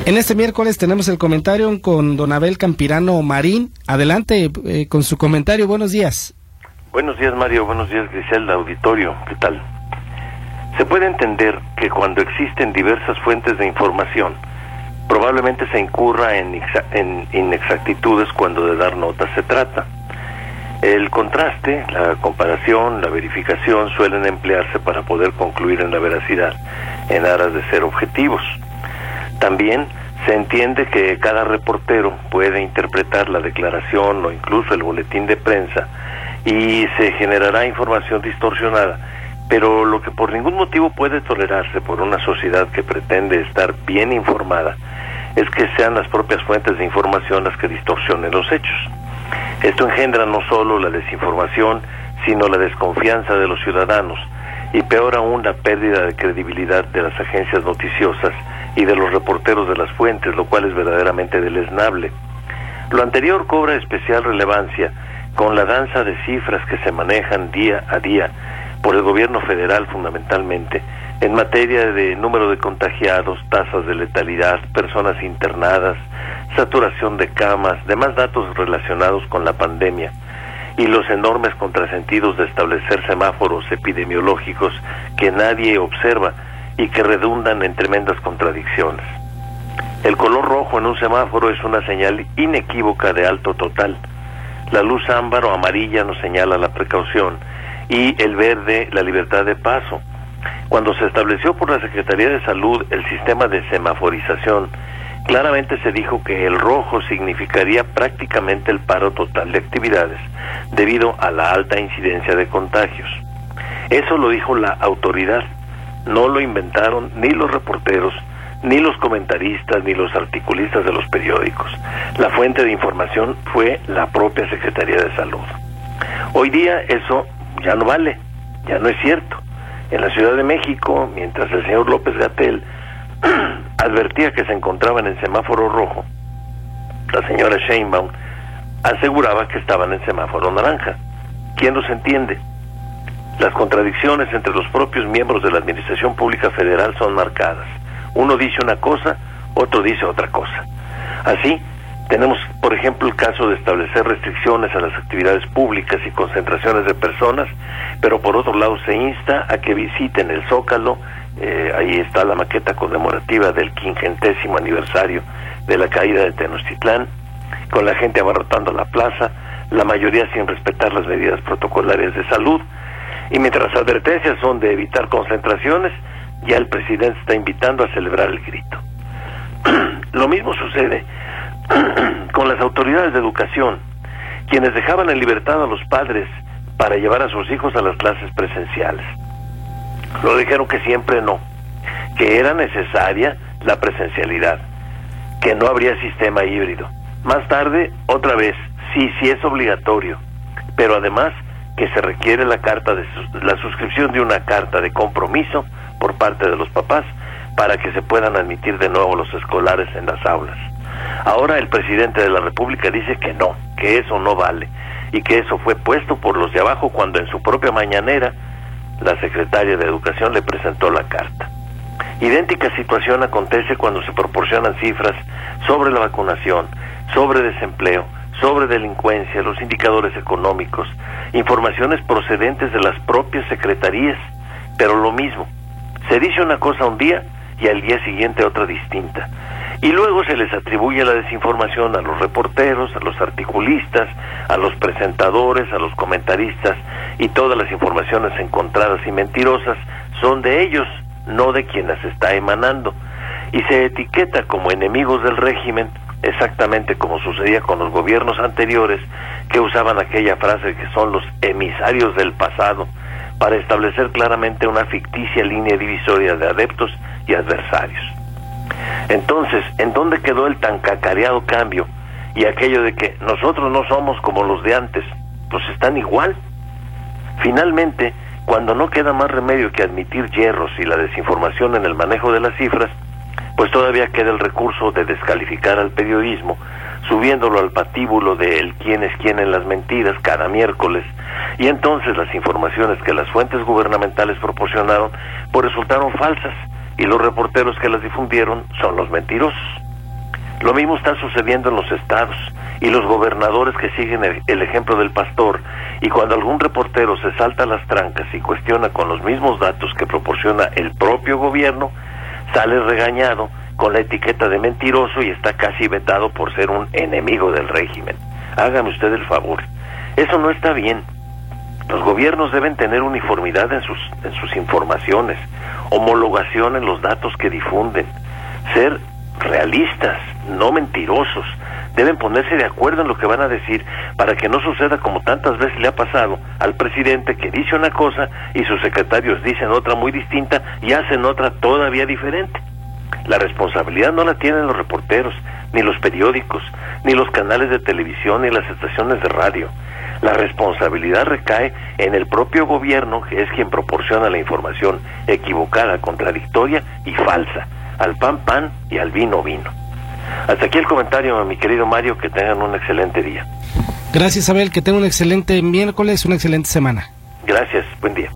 En este miércoles tenemos el comentario con don Abel Campirano Marín. Adelante con su comentario. Buenos días. Buenos días, Mario. Buenos días, Griselda, auditorio. ¿Qué tal? Se puede entender que cuando existen diversas fuentes de información, probablemente se incurra en inexactitudes cuando de dar notas se trata. El contraste, la comparación, la verificación suelen emplearse para poder concluir en la veracidad, en aras de ser objetivos. También se entiende que cada reportero puede interpretar la declaración o incluso el boletín de prensa y se generará información distorsionada, pero lo que por ningún motivo puede tolerarse por una sociedad que pretende estar bien informada es que sean las propias fuentes de información las que distorsionen los hechos. Esto engendra no solo la desinformación, sino la desconfianza de los ciudadanos y peor aún la pérdida de credibilidad de las agencias noticiosas y de los reporteros de las fuentes, lo cual es verdaderamente deleznable. Lo anterior cobra especial relevancia con la danza de cifras que se manejan día a día por el gobierno federal fundamentalmente en materia de número de contagiados, tasas de letalidad, personas internadas, saturación de camas, demás datos relacionados con la pandemia y los enormes contrasentidos de establecer semáforos epidemiológicos que nadie observa y que redundan en tremendas contradicciones. El color rojo en un semáforo es una señal inequívoca de alto total. La luz ámbar o amarilla nos señala la precaución y el verde la libertad de paso. Cuando se estableció por la Secretaría de Salud el sistema de semaforización, claramente se dijo que el rojo significaría prácticamente el paro total de actividades debido a la alta incidencia de contagios. Eso lo dijo la autoridad. No lo inventaron ni los reporteros, ni los comentaristas, ni los articulistas de los periódicos. La fuente de información fue la propia Secretaría de Salud. Hoy día eso ya no vale, ya no es cierto. En la Ciudad de México, mientras el señor López-Gatell advertía que se encontraban en semáforo rojo, la señora Sheinbaum aseguraba que estaban en semáforo naranja. ¿Quién los entiende? Las contradicciones entre los propios miembros de la Administración Pública Federal son marcadas. Uno dice una cosa, otro dice otra cosa. Así, tenemos, por ejemplo, el caso de establecer restricciones a las actividades públicas y concentraciones de personas, pero por otro lado se insta a que visiten el Zócalo. Ahí está la maqueta conmemorativa del 50º aniversario de la caída de Tenochtitlán, con la gente abarrotando la plaza, la mayoría sin respetar las medidas protocolarias de salud. Y mientras las advertencias son de evitar concentraciones, ya el presidente está invitando a celebrar el grito. Lo mismo sucede con las autoridades de educación, quienes dejaban en libertad a los padres para llevar a sus hijos a las clases presenciales. Lo dijeron que siempre no, que era necesaria la presencialidad, que no habría sistema híbrido. Más tarde, otra vez, sí es obligatorio, pero además que se requiere la suscripción de una carta de compromiso por parte de los papás para que se puedan admitir de nuevo los escolares en las aulas. Ahora el presidente de la República dice que no, que eso no vale, y que eso fue puesto por los de abajo cuando en su propia mañanera la secretaria de Educación le presentó la carta. Idéntica situación acontece cuando se proporcionan cifras sobre la vacunación, sobre desempleo, sobre delincuencia, los indicadores económicos, informaciones procedentes de las propias secretarías, pero lo mismo, se dice una cosa un día y al día siguiente otra distinta, y luego se les atribuye la desinformación a los reporteros, a los articulistas, a los presentadores, a los comentaristas, y todas las informaciones encontradas y mentirosas son de ellos, no de quienes está emanando, y se etiqueta como enemigos del régimen, exactamente como sucedía con los gobiernos anteriores que usaban aquella frase que son los emisarios del pasado para establecer claramente una ficticia línea divisoria de adeptos y adversarios. Entonces, ¿en dónde quedó el tan cacareado cambio y aquello de que nosotros no somos como los de antes? Pues están igual. Finalmente, cuando no queda más remedio que admitir hierros y la desinformación en el manejo de las cifras, pues todavía queda el recurso de descalificar al periodismo, subiéndolo al patíbulo de el quién es quién en las mentiras cada miércoles, y entonces las informaciones que las fuentes gubernamentales proporcionaron pues resultaron falsas, y los reporteros que las difundieron son los mentirosos. Lo mismo está sucediendo en los estados y los gobernadores que siguen el ejemplo del pastor, y cuando algún reportero se salta las trancas y cuestiona con los mismos datos que proporciona el propio gobierno, sale regañado con la etiqueta de mentiroso y está casi vetado por ser un enemigo del régimen. Hágame usted el favor, eso no está bien. Los gobiernos deben tener uniformidad en sus informaciones, homologación en los datos que difunden, ser realistas, no mentirosos. Deben ponerse de acuerdo en lo que van a decir para que no suceda como tantas veces le ha pasado al presidente, que dice una cosa y sus secretarios dicen otra muy distinta y hacen otra todavía diferente. La responsabilidad no la tienen los reporteros, ni los periódicos, ni los canales de televisión, ni las estaciones de radio. La responsabilidad recae en el propio gobierno, que es quien proporciona la información equivocada, contradictoria y falsa. Al pan, pan, y al vino, vino. Hasta aquí el comentario, mi querido Mario, que tengan un excelente día. Gracias, Abel, que tengan un excelente miércoles, una excelente semana. Gracias, buen día.